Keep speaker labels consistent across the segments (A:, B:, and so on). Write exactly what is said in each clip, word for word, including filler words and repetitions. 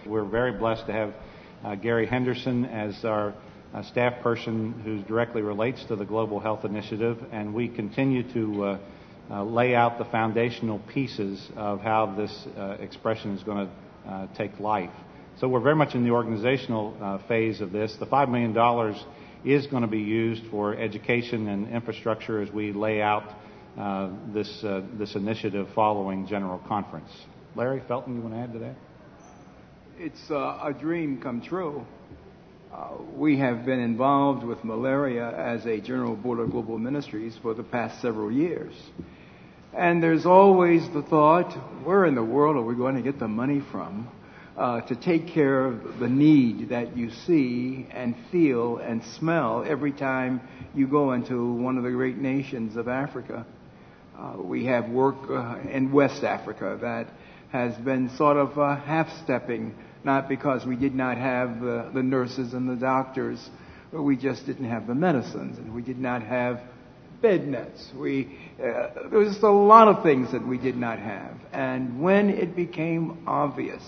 A: we're very blessed to have uh, Gary Henderson as our uh, staff person who directly relates to the Global Health Initiative, and we continue to uh, uh, lay out the foundational pieces of how this uh, expression is going to uh, take life. So we're very much in the organizational uh, phase of this. The five million dollars is going to be used for education and infrastructure as we lay out uh, this uh, this initiative following General Conference. Larry Felton, you want to add to that?
B: It's uh, a dream come true. Uh, we have been involved with malaria as a General Board of Global Ministries for the past several years. And there's always the thought, where in the world are we going to get the money from uh, to take care of the need that you see and feel and smell every time you go into one of the great nations of Africa. Uh, we have work uh, in West Africa that has been sort of uh, half-stepping, not because we did not have the, the nurses and the doctors, but we just didn't have the medicines, and we did not have bed nets. We, uh, there was just a lot of things that we did not have. And when it became obvious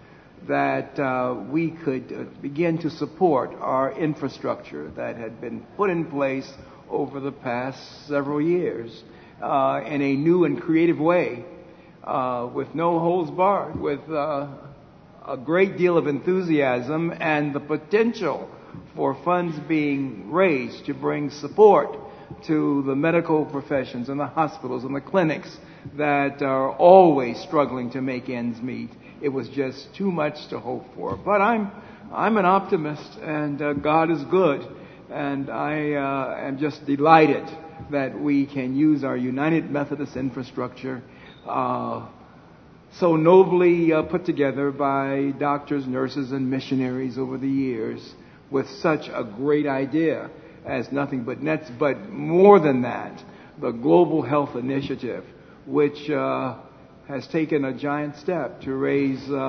B: that uh, we could uh, begin to support our infrastructure that had been put in place over the past several years uh, in a new and creative way, uh, with no holds barred, with uh, a great deal of enthusiasm and the potential for funds being raised to bring support to the medical professions and the hospitals and the clinics that are always struggling to make ends meet. It was just too much to hope for. But I'm I'm an optimist, and uh, God is good, and I uh, am just delighted that we can use our United Methodist infrastructure uh, so nobly uh, put together by doctors, nurses, and missionaries over the years with such a great idea as Nothing But Nets, but more than that, the Global Health Initiative, which uh, has taken a giant step to raise uh,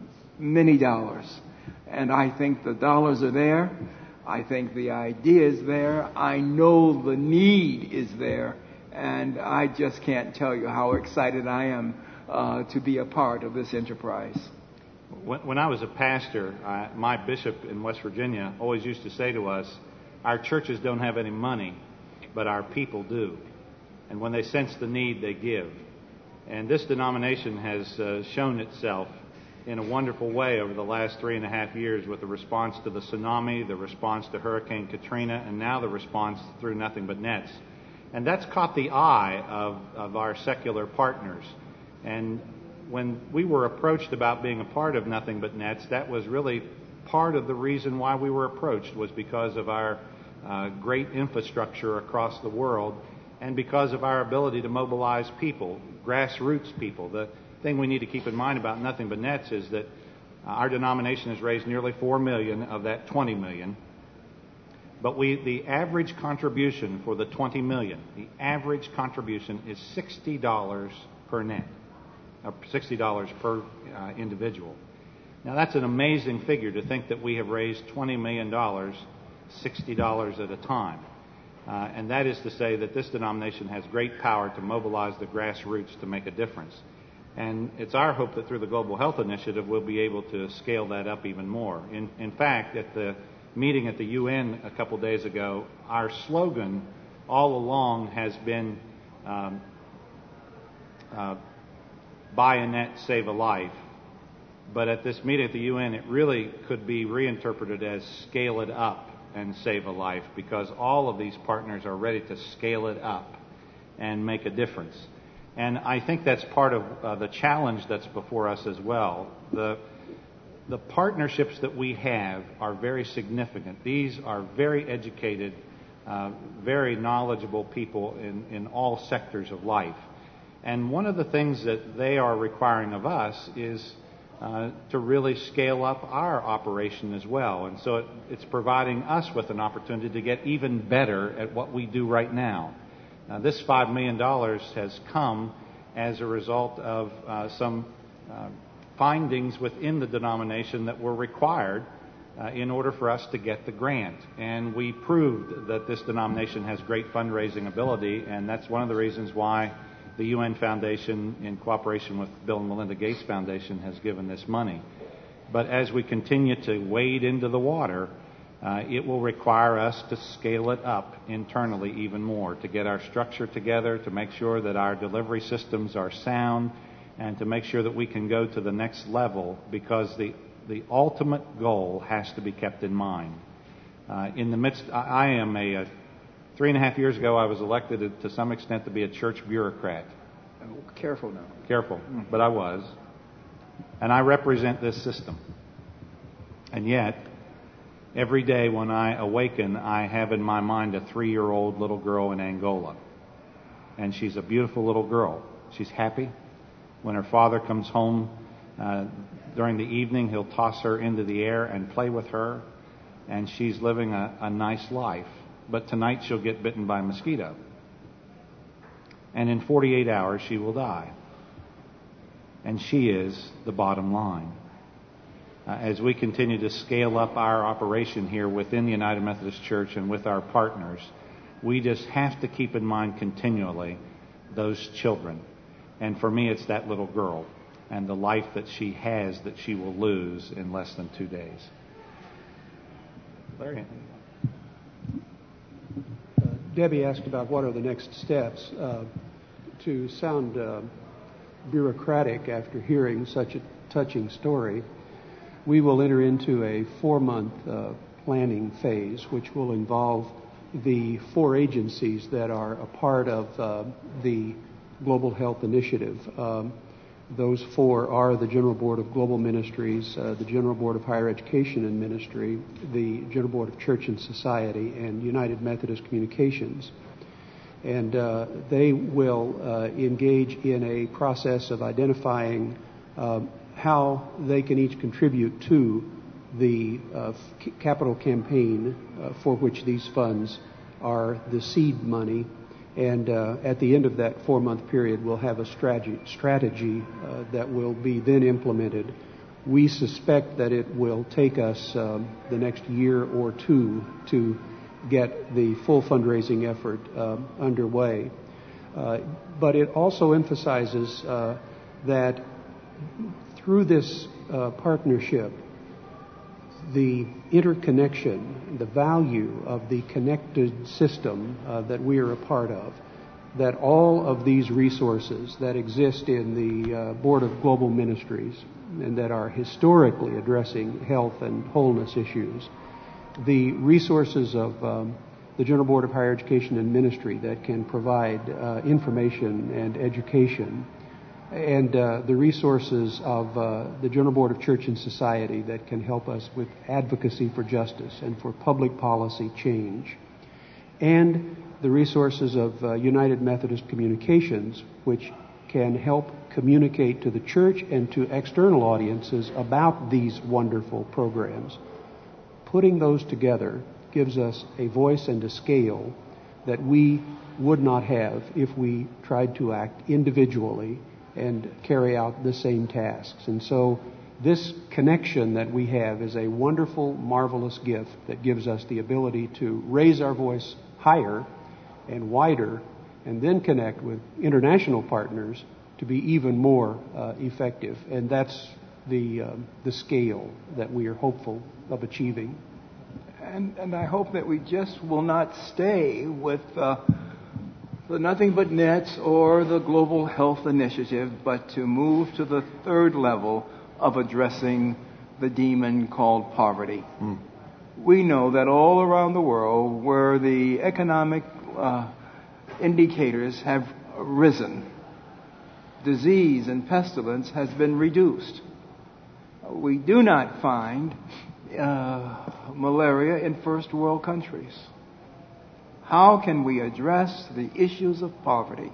B: many dollars. And I think the dollars are there. I think the idea is there. I know the need is there. And I just can't tell you how excited I am uh, to be a part of this enterprise.
A: When, when I was a pastor, I, my bishop in West Virginia always used to say to us, our churches don't have any money, but our people do. And when they sense the need, they give. And this denomination has uh, shown itself in a wonderful way over the last three and a half years with the response to the tsunami, the response to Hurricane Katrina, and now the response through Nothing But Nets. And that's caught the eye of, of our secular partners. And when we were approached about being a part of Nothing But Nets, that was really part of the reason why we were approached, was because of our uh, great infrastructure across the world and because of our ability to mobilize people, grassroots people. The thing we need to keep in mind about Nothing But Nets is that uh, our denomination has raised nearly four million dollars of that twenty million dollars. But we, the average contribution for the twenty million dollars, the average contribution is sixty dollars per net, or sixty dollars per uh, individual. Now, that's an amazing figure to think that we have raised twenty million dollars, sixty dollars at a time. Uh, and that is to say that this denomination has great power to mobilize the grassroots to make a difference. And it's our hope that through the Global Health Initiative, we'll be able to scale that up even more. In, in fact, at the meeting at the U N a couple days ago, our slogan all along has been um, uh, buy a net, save a life. But at this meeting at the U N, it really could be reinterpreted as scale it up and save a life, because all of these partners are ready to scale it up and make a difference. And I think that's part of uh, the challenge that's before us as well. The, the partnerships that we have are very significant. These are very educated, uh, very knowledgeable people in, in all sectors of life. And one of the things that they are requiring of us is Uh, to really scale up our operation as well. And so it, it's providing us with an opportunity to get even better at what we do right now. Now, this five million dollars has come as a result of uh, some uh, findings within the denomination that were required uh, in order for us to get the grant. And we proved that this denomination has great fundraising ability, and that's one of the reasons why the U N Foundation, in cooperation with Bill and Melinda Gates Foundation, has given this money. But as we continue to wade into the water, uh, it will require us to scale it up internally even more, to get our structure together, to make sure that our delivery systems are sound, and to make sure that we can go to the next level, because the, the ultimate goal has to be kept in mind. Uh, in the midst, I, I am a, a, three and a half years ago, I was elected to, to some extent to be a church bureaucrat.
B: Oh, careful now.
A: Careful, mm-hmm. But I was. And I represent this system. And yet, every day when I awaken, I have in my mind a three-year-old little girl in Angola. And she's a beautiful little girl. She's happy. When her father comes home uh, during the evening, he'll toss her into the air and play with her. And she's living a, a nice life. But tonight she'll get bitten by a mosquito. And in forty-eight hours, she will die. And she is the bottom line. Uh, as we continue to scale up our operation here within the United Methodist Church and with our partners, we just have to keep in mind continually those children. And for me, it's that little girl and the life that she has that she will lose in less than two days. Larry?
C: Uh, Debbie asked about what are the next steps. Uh, to sound uh, bureaucratic after hearing such a touching story, we will enter into a four-month uh, planning phase, which will involve the four agencies that are a part of uh, the Global Health Initiative. Um, those four are the General Board of Global Ministries, uh, the General Board of Higher Education and Ministry, the General Board of Church and Society, and United Methodist Communications. And uh, they will uh, engage in a process of identifying uh, how they can each contribute to the uh, f- capital campaign uh, for which these funds are the seed money. And uh, at the end of that four-month period, we'll have a strategy, strategy uh, that will be then implemented. We suspect that it will take us um, the next year or two to get the full fundraising effort uh, underway. Uh, but it also emphasizes uh, that through this uh, partnership, the interconnection, the value of the connected system uh, that we are a part of, that all of these resources that exist in the uh, Board of Global Ministries and that are historically addressing health and wholeness issues, the resources of um, the General Board of Higher Education and Ministry that can provide uh, information and education, and uh, the resources of uh, the General Board of Church and Society that can help us with advocacy for justice and for public policy change, and the resources of uh, United Methodist Communications, which can help communicate to the church and to external audiences about these wonderful programs. Putting those together gives us a voice and a scale that we would not have if we tried to act individually and carry out the same tasks. And so this connection that we have is a wonderful, marvelous gift that gives us the ability to raise our voice higher and wider and then connect with international partners to be even more uh, effective. And that's the uh, the scale that we are hopeful of achieving.
B: And, and I hope that we just will not stay with uh, the Nothing But Nets or the Global Health Initiative, but to move to the third level of addressing the demon called poverty. Mm. We know that all around the world where the economic uh, indicators have risen, disease and pestilence has been reduced. We do not find uh, malaria in first world countries. How can we address the issues of poverty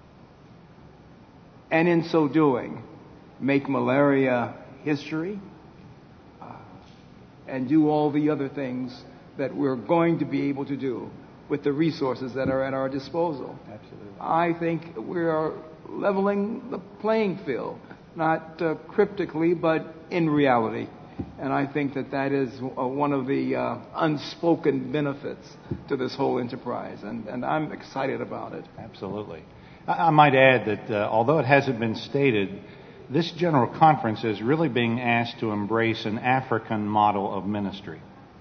B: and in so doing make malaria history uh, and do all the other things that we're going to be able to do with the resources that are at our disposal?
A: Absolutely.
B: I think we are leveling the playing field, not uh, cryptically, but in reality. And I think that that is uh, one of the uh, unspoken benefits to this whole enterprise. And, and I'm excited about it.
A: Absolutely. I, I might add that uh, although it hasn't been stated, this General Conference is really being asked to embrace an African model of ministry.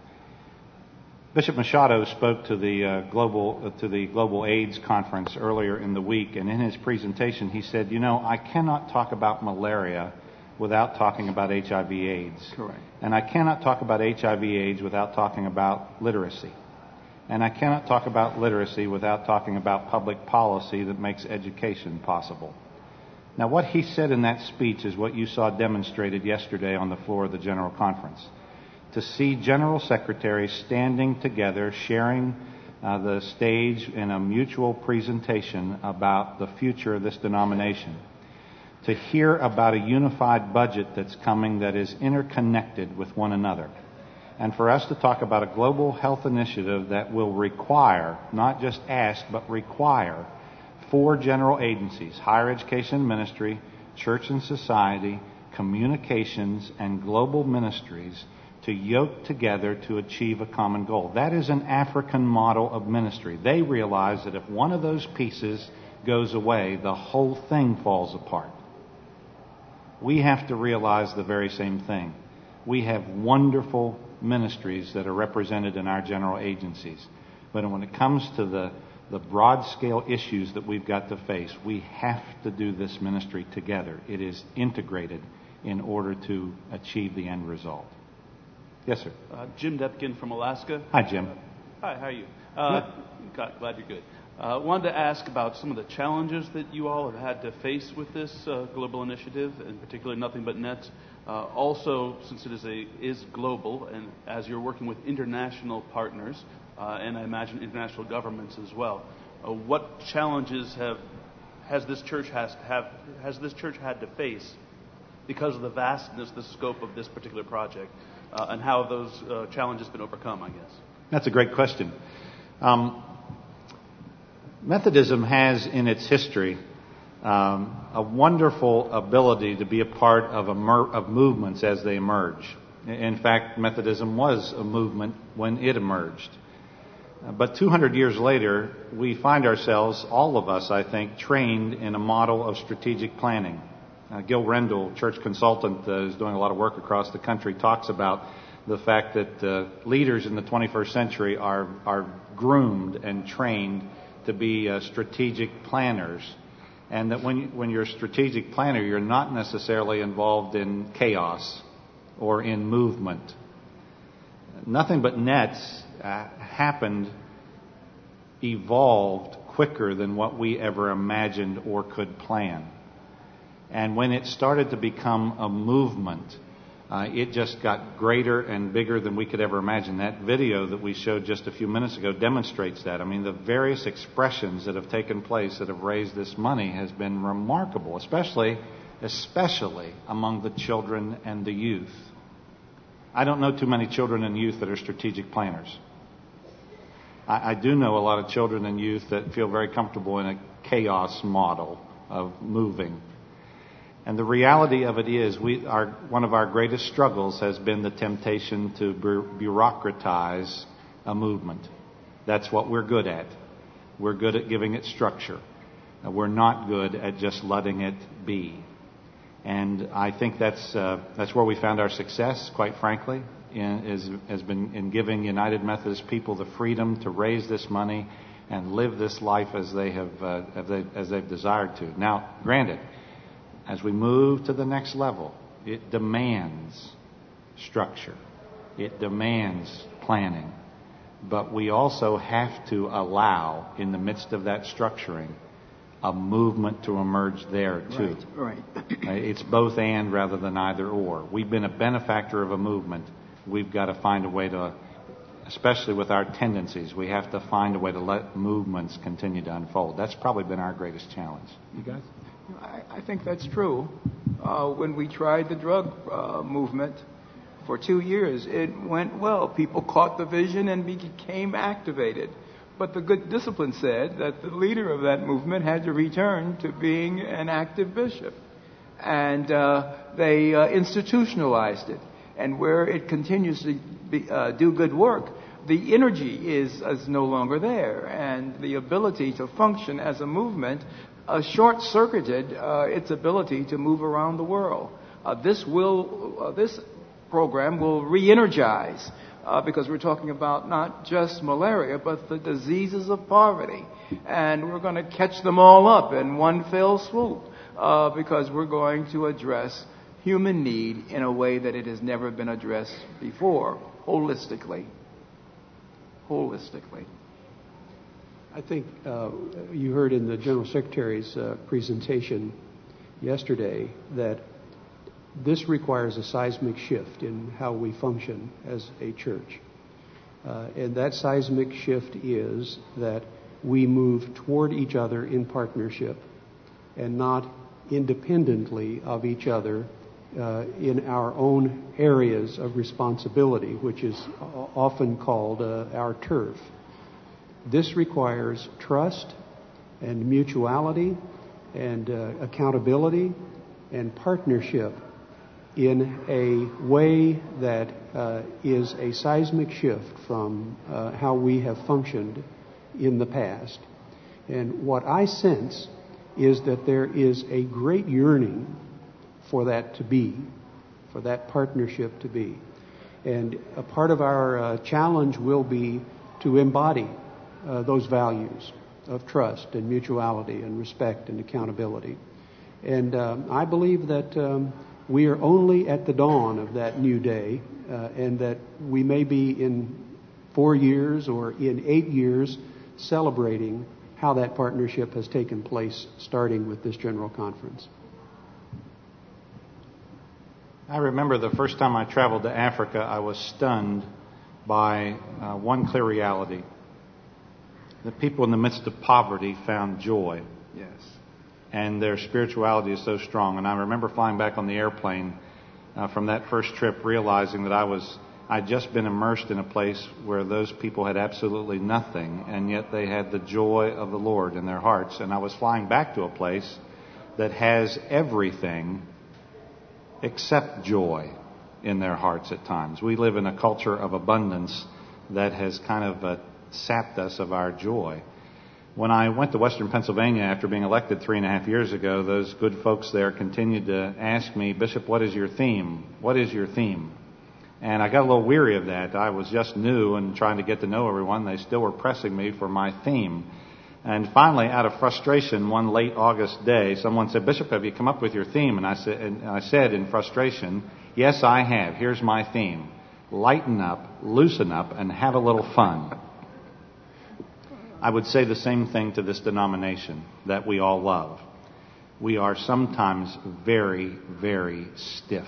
A: Bishop Machado spoke to the uh, global uh, to the Global AIDS Conference earlier in the week, and in his presentation he said, you know, I cannot talk about malaria without talking about H I V AIDS.
B: Correct.
A: And I cannot talk about H I V AIDS without talking about literacy. And I cannot talk about literacy without talking about public policy that makes education possible. Now, what he said in that speech is what you saw demonstrated yesterday on the floor of the General Conference. To see General Secretaries standing together, sharing uh, the stage in a mutual presentation about the future of this denomination. To hear about a unified budget that's coming that is interconnected with one another. And for us to talk about a global health initiative that will require, not just ask, but require, four general agencies: higher education and ministry, church and society, communications, and global ministries, to yoke together to achieve a common goal. That is an African model of ministry. They realize that if one of those pieces goes away, the whole thing falls apart. We have to realize the very same thing. We have wonderful ministries that are represented in our general agencies. But when it comes to the, the broad-scale issues that we've got to face, we have to do this ministry together. It is integrated in order to achieve the end result. Yes, sir.
D: Uh, Jim Depkin from Alaska.
A: Hi, Jim.
D: Hi, how are you? Uh, God, glad you're good. I uh, wanted to ask about some of the challenges that you all have had to face with this uh, global initiative, and particularly Nothing But Nets. Uh, also, since it is a is global, and as you're working with international partners, uh, and I imagine international governments as well, uh, what challenges have has this church has have has this church had to face because of the vastness, the scope of this particular project, uh, and how have those uh, challenges been overcome? I guess
A: that's a great question. Um, Methodism has in its history um, a wonderful ability to be a part of, emer- of movements as they emerge. In fact, Methodism was a movement when it emerged. But two hundred years later, we find ourselves, all of us, I think, trained in a model of strategic planning. Uh, Gil Rendell, church consultant, uh, who's doing a lot of work across the country, talks about the fact that uh, leaders in the twenty-first century are, are groomed and trained to be uh, strategic planners, and that when you, when you're a strategic planner, you're not necessarily involved in chaos or in movement. Nothing But Nets uh, happened, evolved quicker than what we ever imagined or could plan. And when it started to become a movement, Uh, it just got greater and bigger than we could ever imagine. That video that we showed just a few minutes ago demonstrates that. I mean, the various expressions that have taken place that have raised this money has been remarkable, especially, especially among the children and the youth. I don't know too many children and youth that are strategic planners. I, I do know a lot of children and youth that feel very comfortable in a chaos model of moving. And the reality of it is, we are, one of our greatest struggles has been the temptation to bureaucratize a movement. That's what we're good at. We're good at giving it structure. We're not good at just letting it be. And I think that's uh, that's where we found our success, quite frankly, in, is, has been in giving United Methodist people the freedom to raise this money and live this life as they have uh, as, they, as they've desired to. Now, granted, as we move to the next level, it demands structure. It demands planning. But we also have to allow, in the midst of that structuring, a movement to emerge there too.
B: Right, right.
A: It's both and rather than either or. We've been a benefactor of a movement. We've got to find a way to, especially with our tendencies, we have to find a way to let movements continue to unfold. That's probably been our greatest challenge. You guys?
B: I, I think that's true. Uh, when we tried the drug uh, movement for two years, it went well. People caught the vision and became activated. But the good discipline said that the leader of that movement had to return to being an active bishop. And uh, they uh, institutionalized it. And where it continues to be, uh, do good work, the energy is, is no longer there. And the ability to function as a movement uh, short-circuited uh, its ability to move around the world. Uh, this will, uh, this program will re-energize, uh, because we're talking about not just malaria, but the diseases of poverty. And we're going to catch them all up in one fell swoop, uh, because we're going to address human need in a way that it has never been addressed before, holistically. Holistically.
C: I think uh, you heard in the General Secretary's uh, presentation yesterday that this requires a seismic shift in how we function as a church. Uh, and that seismic shift is that we move toward each other in partnership and not independently of each other uh, in our own areas of responsibility, which is often called uh, our turf. This requires trust and mutuality and uh, accountability and partnership in a way that uh, is a seismic shift from uh, how we have functioned in the past. And what I sense is that there is a great yearning for that to be, for that partnership to be. And a part of our uh, challenge will be to embody uh, those values of trust and mutuality and respect and accountability. And um, I believe that um, we are only at the dawn of that new day, uh, and that we may be in four years or in eight years celebrating how that partnership has taken place, starting with this General Conference.
A: I remember the first time I traveled to Africa, I was stunned by uh, one clear reality. The people in the midst of poverty found joy.
B: Yes.
A: And their spirituality is so strong. And I remember flying back on the airplane uh, from that first trip, realizing that I was, I'd just been immersed in a place where those people had absolutely nothing, and yet they had the joy of the Lord in their hearts. And I was flying back to a place that has everything except joy in their hearts at times. We live in a culture of abundance that has kind of uh, sapped us of our joy. When I went to Western Pennsylvania after being elected three and a half years ago, those good folks there continued to ask me, Bishop, what is your theme? What is your theme? And I got a little weary of that. I was just new and trying to get to know everyone. They still were pressing me for my theme. And finally, out of frustration, one late August day, someone said, Bishop, have you come up with your theme? And I said, and I said in frustration, yes, I have. Here's my theme. Lighten up, loosen up, and have a little fun. I would say the same thing to this denomination that we all love. We are sometimes very, very stiff.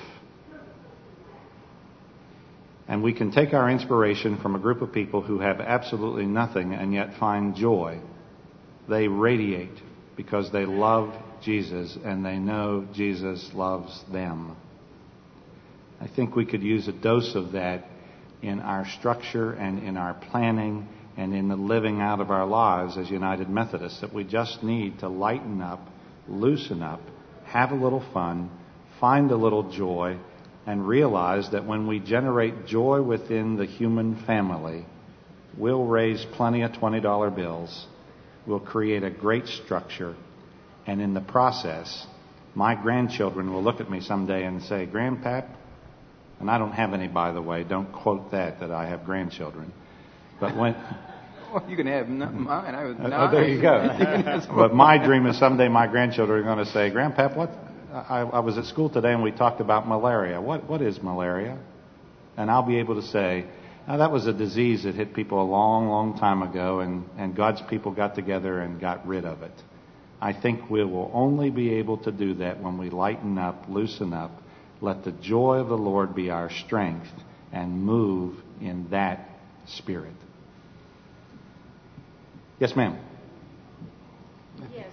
A: And we can take our inspiration from a group of people who have absolutely nothing and yet find joy. They radiate because they love Jesus and they know Jesus loves them. I think we could use a dose of that in our structure and in our planning and in the living out of our lives as United Methodists, that we just need to lighten up, loosen up, have a little fun, find a little joy, and realize that when we generate joy within the human family, we'll raise plenty of twenty dollar bills, we'll create a great structure, and in the process, my grandchildren will look at me someday and say, Grandpap, and I don't have any, by the way, don't quote that, that I have grandchildren. But when...
B: Well, you can have mine. I was nine.
A: Oh, there you go. But my dream is someday my grandchildren are going to say, Grandpap, what? I, I was at school today and we talked about malaria. What What is malaria? And I'll be able to say, now, that was a disease that hit people a long, long time ago, and, and God's people got together and got rid of it. I think we will only be able to do that when we lighten up, loosen up, let the joy of the Lord be our strength, and move in that spirit. Yes, ma'am.
E: Yes.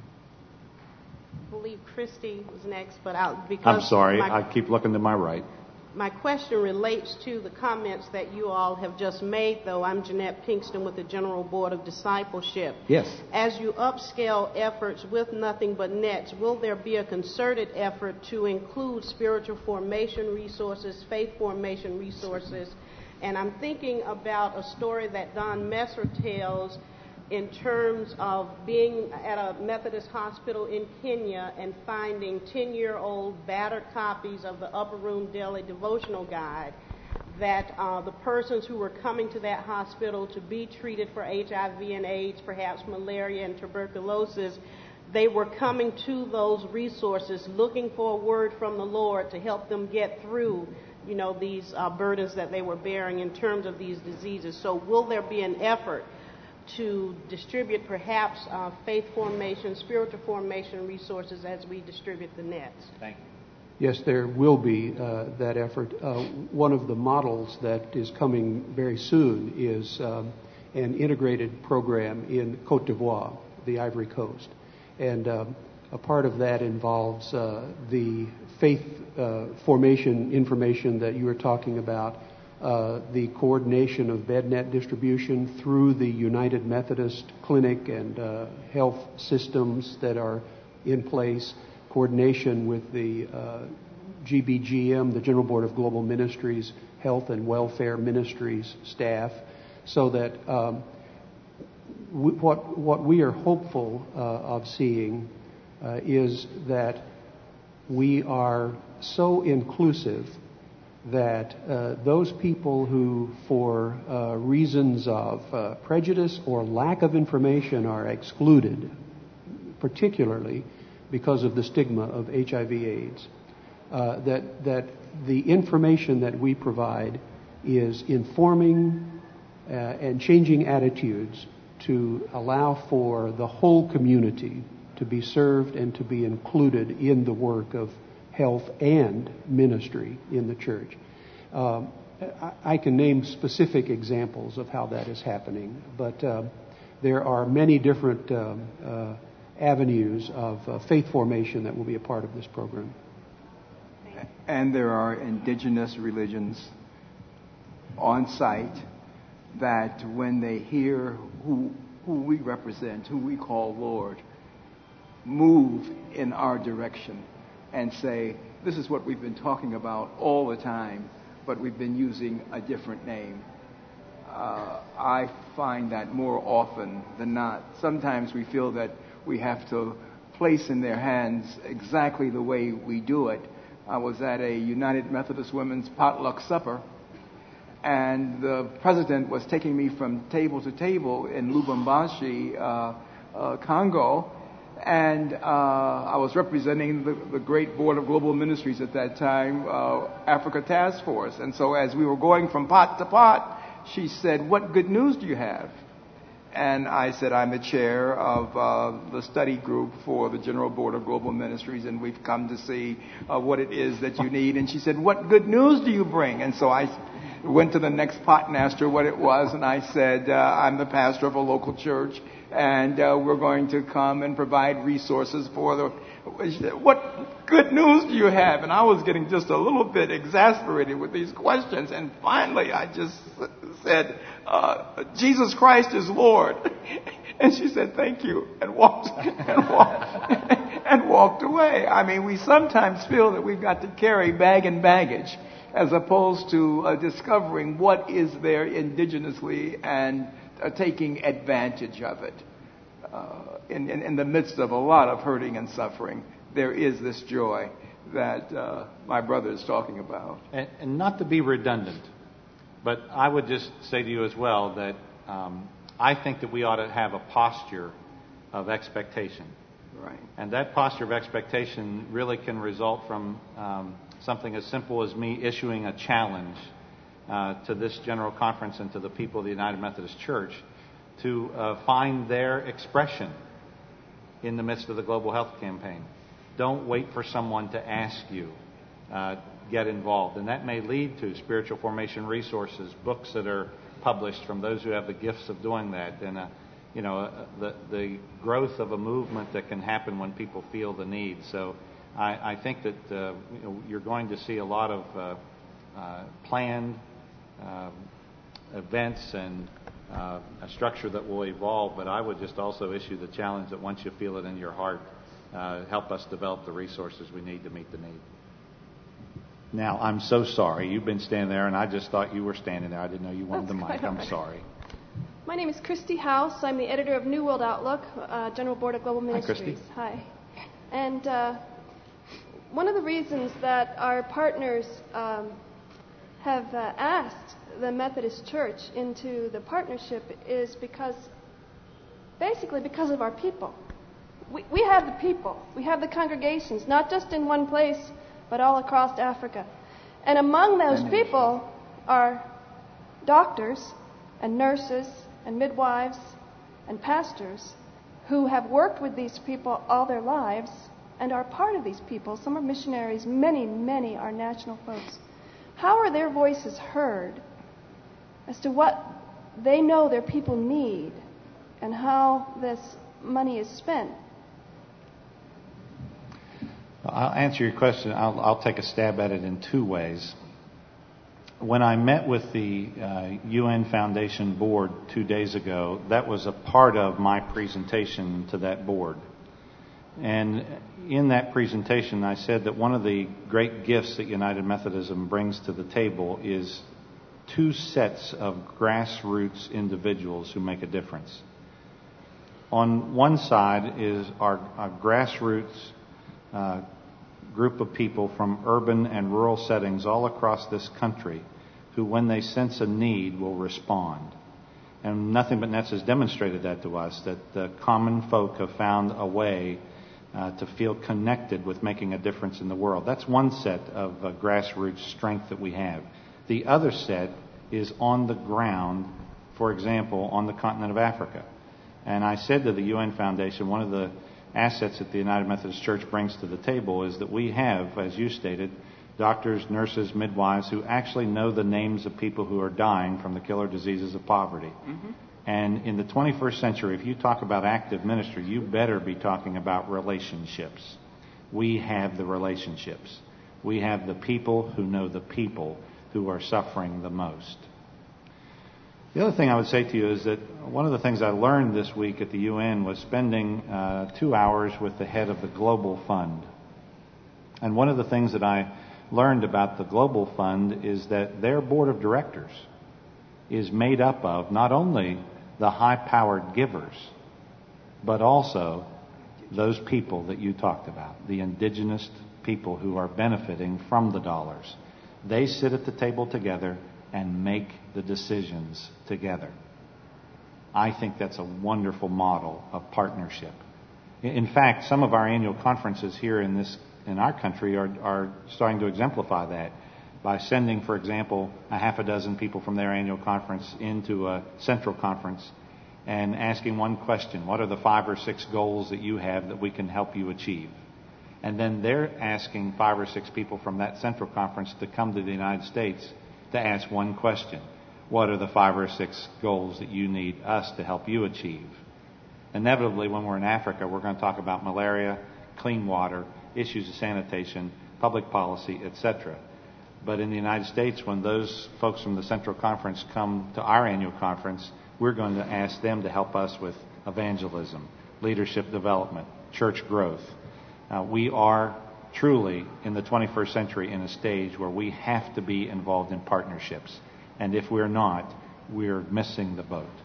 E: I believe Christy was next, but I'll, because
A: I'm sorry.
E: my,
A: I keep looking to my right.
E: my question relates to the comments that you all have just made, though. I'm Jeanette Pinkston with the General Board of Discipleship.
A: Yes.
E: As you upscale efforts with Nothing But Nets, will there be a concerted effort to include spiritual formation resources, faith formation resources? And I'm thinking about a story that Don Messer tells in terms of being at a Methodist hospital in Kenya and finding ten-year-old battered copies of the Upper Room Daily Devotional Guide, that uh, the persons who were coming to that hospital to be treated for H I V and AIDS, perhaps malaria and tuberculosis, they were coming to those resources looking for a word from the Lord to help them get through, you know, these uh, burdens that they were bearing in terms of these diseases. So will there be an effort to distribute perhaps uh, faith formation, spiritual formation resources as we distribute the nets?
A: Thank you.
C: Yes, there will be uh, that effort. Uh, one of the models that is coming very soon is um, an integrated program in Côte d'Ivoire, the Ivory Coast. And um, a part of that involves uh, the faith uh, formation information that you were talking about, uh, the coordination of bed net distribution through the United Methodist Clinic and uh, health systems that are in place, coordination with the uh, G B G M, the General Board of Global Ministries, Health and Welfare Ministries staff, so that um, we, what what we are hopeful uh, of seeing uh, is that we are so inclusive that uh, those people who, for uh, reasons of uh, prejudice or lack of information, are excluded, particularly because of the stigma of H I V AIDS, uh, that that the information that we provide is informing uh, and changing attitudes to allow for the whole community to be served and to be included in the work of health and ministry in the church. Um, I, I can name specific examples of how that is happening, but uh, there are many different um, uh, avenues of uh, faith formation that will be a part of this program.
B: And there are indigenous religions on site that when they hear who, who we represent, who we call Lord, move in our direction and say, this is what we've been talking about all the time, but we've been using a different name. Uh, I find that more often than not. Sometimes we feel that we have to place in their hands exactly the way we do it. I was at a United Methodist Women's potluck supper, and the president was taking me from table to table in Lubumbashi, uh, uh, Congo, and uh, I was representing the, the great Board of Global Ministries at that time, uh, Africa Task Force. And so as we were going from pot to pot, she said, "What good news do you have?" And I said, "I'm the chair of uh, the study group for the General Board of Global Ministries, and we've come to see uh, what it is that you need." And she said, "What good news do you bring?" And so I went to the next pot and asked her what it was, and I said, uh, "I'm the pastor of a local church, and uh, we're going to come and provide resources for the..." She said, "What good news do you have?" And I was getting just a little bit exasperated with these questions, and finally I just said, uh, "Jesus Christ is Lord." And she said, "Thank you," and walked and walked and walked away. I mean, we sometimes feel that we've got to carry bag and baggage as opposed to uh, discovering what is there indigenously and uh, taking advantage of it. Uh, in, in, in the midst of a lot of hurting and suffering, there is this joy that uh, my brother is talking about.
A: And, and not to be redundant, but I would just say to you as well that um, I think that we ought to have a posture of expectation.
B: Right.
A: And that posture of expectation really can result from um, something as simple as me issuing a challenge uh, to this General Conference and to the people of the United Methodist Church to uh, find their expression in the midst of the global health campaign. Don't wait for someone to ask you. Uh, get involved. And that may lead to spiritual formation resources, books that are published from those who have the gifts of doing that, and uh, you know, uh, the, the growth of a movement that can happen when people feel the need. So I, I think that uh, you know, you're going to see a lot of uh, uh, planned uh, events and uh, a structure that will evolve, but I would just also issue the challenge that once you feel it in your heart, uh, help us develop the resources we need to meet the need. Now, I'm so sorry. You've been standing there, and I just thought you were standing there. I didn't know you wanted the mic. I'm sorry.
F: My name is Christy House. I'm the editor of New World Outlook, uh, General Board of Global Ministries.
A: Hi,
F: Hi. And uh, one of the reasons that our partners um, have uh, asked the Methodist Church into the partnership is because, basically because of our people. We, we have the people. We have the congregations, not just in one place, but all across Africa. And among those people are doctors and nurses and midwives and pastors who have worked with these people all their lives and are part of these people. Some are missionaries, many, many are national folks. How are their voices heard as to what they know their people need and how this money is spent?
A: I'll answer your question. I'll, I'll take a stab at it in two ways. When I met with the uh, U N Foundation board two days ago, that was a part of my presentation to that board. And in that presentation, I said that one of the great gifts that United Methodism brings to the table is two sets of grassroots individuals who make a difference. On one side is our, our grassroots uh, group of people from urban and rural settings all across this country who, when they sense a need, will respond. And Nothing But Nets has demonstrated that to us, that the common folk have found a way uh, to feel connected with making a difference in the world. That's one set of uh, grassroots strength that we have. The other set is on the ground, for example, on the continent of Africa. And I said to the U N Foundation, one of the assets that the United Methodist Church brings to the table is that we have, as you stated, doctors, nurses, midwives who actually know the names of people who are dying from the killer diseases of poverty. Mm-hmm. And in the twenty-first century, if you talk about active ministry, you better be talking about relationships. We have the relationships. We have the people who know the people who are suffering the most. The other thing I would say to you is that one of the things I learned this week at the U N was spending uh, two hours with the head of the Global Fund. And one of the things that I learned about the Global Fund is that their board of directors is made up of not only the high-powered givers, but also those people that you talked about, the indigenous people who are benefiting from the dollars. They sit at the table together and make the decisions together. I think that's a wonderful model of partnership. In fact, some of our annual conferences here in this in our country are, are starting to exemplify that by sending, for example, a half a dozen people from their annual conference into a central conference and asking one question: what are the five or six goals that you have that we can help you achieve? And then they're asking five or six people from that central conference to come to the United States to ask one question: what are the five or six goals that you need us to help you achieve? Inevitably, when we're in Africa, we're going to talk about malaria, clean water, issues of sanitation, public policy, et cetera. But in the United States, when those folks from the Central Conference come to our annual conference, we're going to ask them to help us with evangelism, leadership development, church growth. Uh, we are truly in the twenty-first century in a stage where we have to be involved in partnerships. And if we're not, we're missing the boat.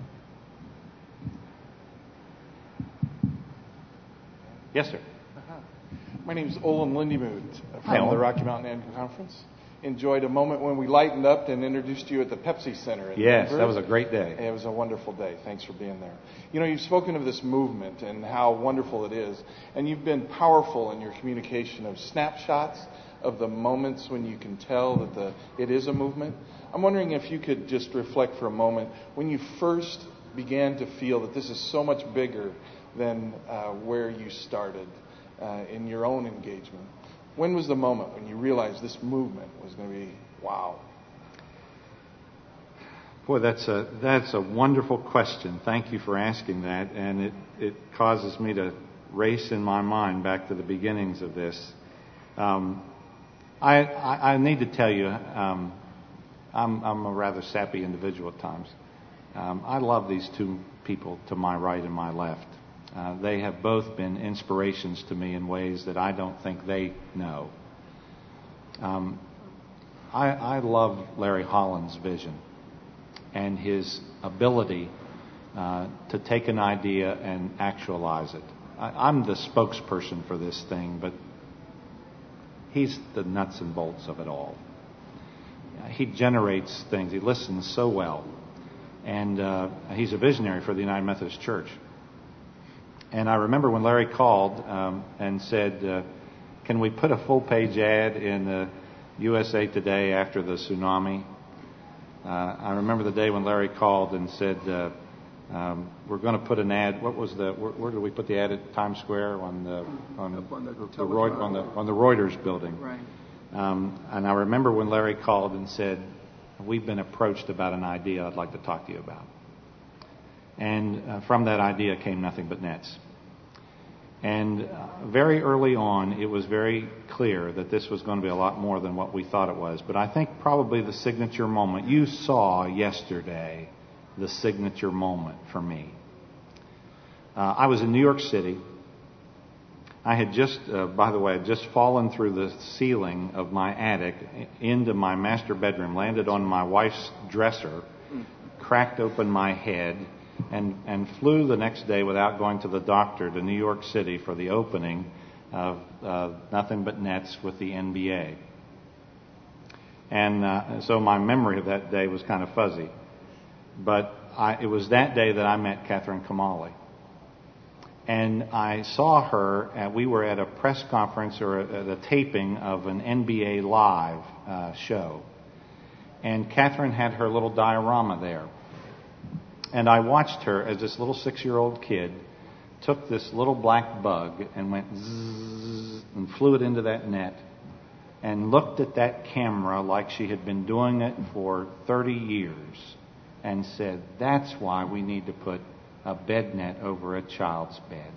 A: Yes, sir.
G: My name is Olin Lindymood from
A: Hi,
G: the
A: Olin.
G: Rocky Mountain Annual Conference. Enjoyed a moment when we lightened up and introduced you at the Pepsi Center in
A: Yes,
G: Denver.
A: that was a great day.
G: It was a wonderful day. Thanks for being there. You know, you've spoken of this movement and how wonderful it is, and you've been powerful in your communication of snapshots of the moments when you can tell that the it is a movement. I'm wondering if you could just reflect for a moment when you first began to feel that this is so much bigger than uh, where you started. Uh, in your own engagement. When was the moment when you realized this movement was going to be, wow?
A: Boy, that's a that's a wonderful question. Thank you for asking that, and it, it causes me to race in my mind back to the beginnings of this. Um, I, I I need to tell you, um, I'm I'm a rather sappy individual at times. Um, I love these two people to my right and my left. Uh, they have both been inspirations to me in ways that I don't think they know. Um, I, I love Larry Holland's vision and his ability uh, to take an idea and actualize it. I, I'm the spokesperson for this thing, but he's the nuts and bolts of it all. He generates things. He listens so well. And uh, he's a visionary for the United Methodist Church. And I remember when Larry called um, and said, uh, can we put a full-page ad in the U S A Today after the tsunami? Uh, I remember the day when Larry called and said, uh, um, we're going to put an ad. What was the, where, where did we put the ad at Times Square? On the, on,
B: on the,
A: the, Roy, on the, on the Reuters building.
B: Right.
A: Um, and I remember when Larry called and said, we've been approached about an idea I'd like to talk to you about. And uh, from that idea came Nothing But Nets. And uh, very early on, it was very clear that this was going to be a lot more than what we thought it was. But I think probably the signature moment, you saw yesterday the signature moment for me. Uh, I was in New York City. I had just, uh, by the way, had just fallen through the ceiling of my attic into my master bedroom, landed on my wife's dresser, cracked open my head, and, and flew the next day without going to the doctor to New York City for the opening of uh, Nothing But Nets with the N B A. And uh, so my memory of that day was kind of fuzzy. But I, it was that day that I met Catherine Kamali. And I saw her, and we were at a press conference or a, a taping of an N B A Live uh, show. And Catherine had her little diorama there. And I watched her as this little six-year-old kid took this little black bug and went zzz and flew it into that net and looked at that camera like she had been doing it for thirty years and said, that's why we need to put a bed net over a child's bed.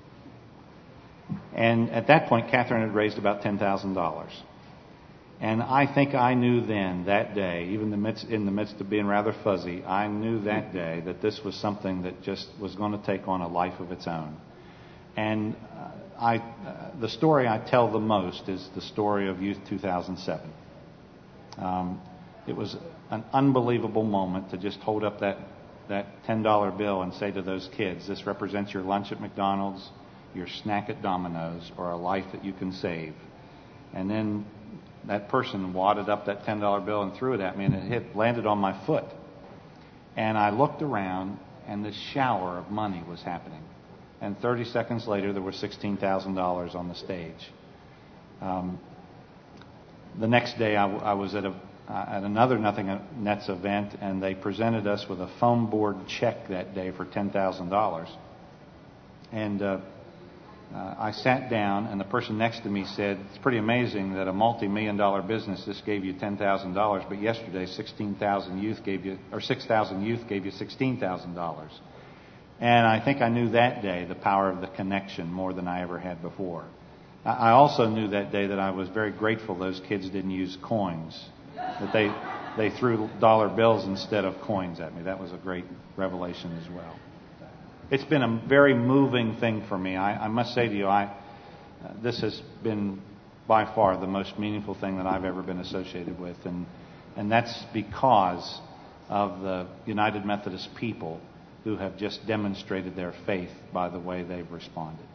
A: And at that point, Catherine had raised about ten thousand dollars. And I think I knew then, that day, even the midst, in the midst of being rather fuzzy, I knew that day that this was something that just was going to take on a life of its own. And uh, I, uh, the story I tell the most is the story of Youth two thousand seven. Um, it was an unbelievable moment to just hold up that, that ten dollar bill and say to those kids, this represents your lunch at McDonald's, your snack at Domino's, or a life that you can save. And then that person wadded up that ten dollar bill and threw it at me, and it hit, landed on my foot. And I looked around, and this shower of money was happening. And thirty seconds later, there was sixteen thousand dollars on the stage. Um, the next day, I, I was at a uh, at another Nothing Nets event, and they presented us with a foam board check that day for ten thousand dollars. And uh, Uh, I sat down, and the person next to me said, it's pretty amazing that a multi-million dollar business, this gave you ten thousand dollars, but yesterday sixteen thousand youth gave you, or six thousand youth gave you sixteen thousand dollars. And I think I knew that day the power of the connection more than I ever had before. I also knew that day that I was very grateful those kids didn't use coins, that they, they threw dollar bills instead of coins at me. That was a great revelation as well. It's been a very moving thing for me. I, I must say to you, I, uh, this has been by far the most meaningful thing that I've ever been associated with. And, and that's because of the United Methodist people who have just demonstrated their faith by the way they've responded.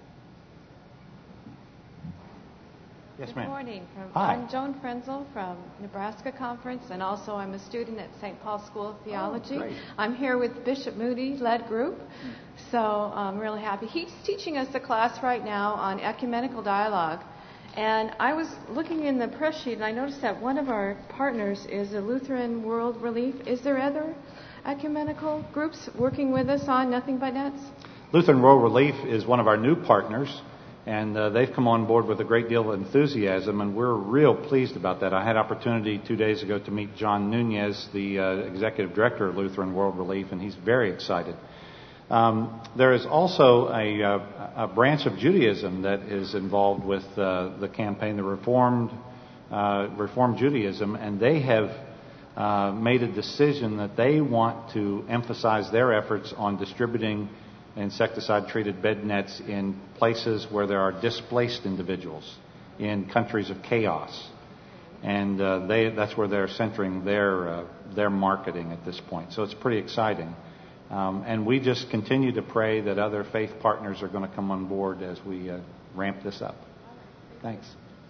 A: Yes,
H: Good
A: ma'am.
H: morning. From,
A: Hi.
H: I'm Joan Frenzel from Nebraska Conference, and also I'm a student at Saint Paul School of Theology.
B: Oh, great.
H: I'm here with Bishop Moody, led group, so I'm really happy. He's teaching us a class right now on ecumenical dialogue, and I was looking in the press sheet, and I noticed that one of our partners is a Lutheran World Relief. Is there other ecumenical groups working with us on Nothing But Nets?
A: Lutheran World Relief is one of our new partners. And uh, they've come on board with a great deal of enthusiasm, and we're real pleased about that. I had opportunity two days ago to meet John Nunez, the uh, executive director of Lutheran World Relief, and he's very excited. Um, there is also a, uh, a branch of Judaism that is involved with uh, the campaign, the Reformed, uh, Reformed Judaism, and they have uh, made a decision that they want to emphasize their efforts on distributing insecticide-treated bed nets in places where there are displaced individuals, in countries of chaos. And uh, they, that's where they're centering their, uh, their marketing at this point. So it's pretty exciting. Um, and we just continue to pray that other faith partners are going to come on board as we uh, ramp this up. Thanks.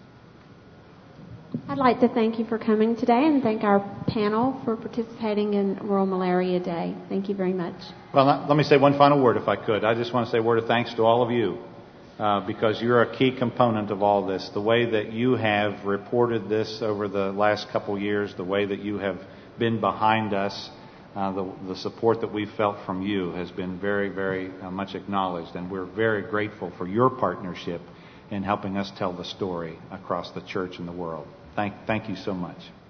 I: I'd like to thank you for coming today and thank our panel for participating in World Malaria Day. Thank you very much.
A: Well, not, let me say one final word if I could. I just want to say a word of thanks to all of you uh, because you're a key component of all this. The way that you have reported this over the last couple years, the way that you have been behind us, uh, the, the support that we've felt from you has been very, very uh, much acknowledged. And we're very grateful for your partnership in helping us tell the story across the church and the world. Thank, thank you so much.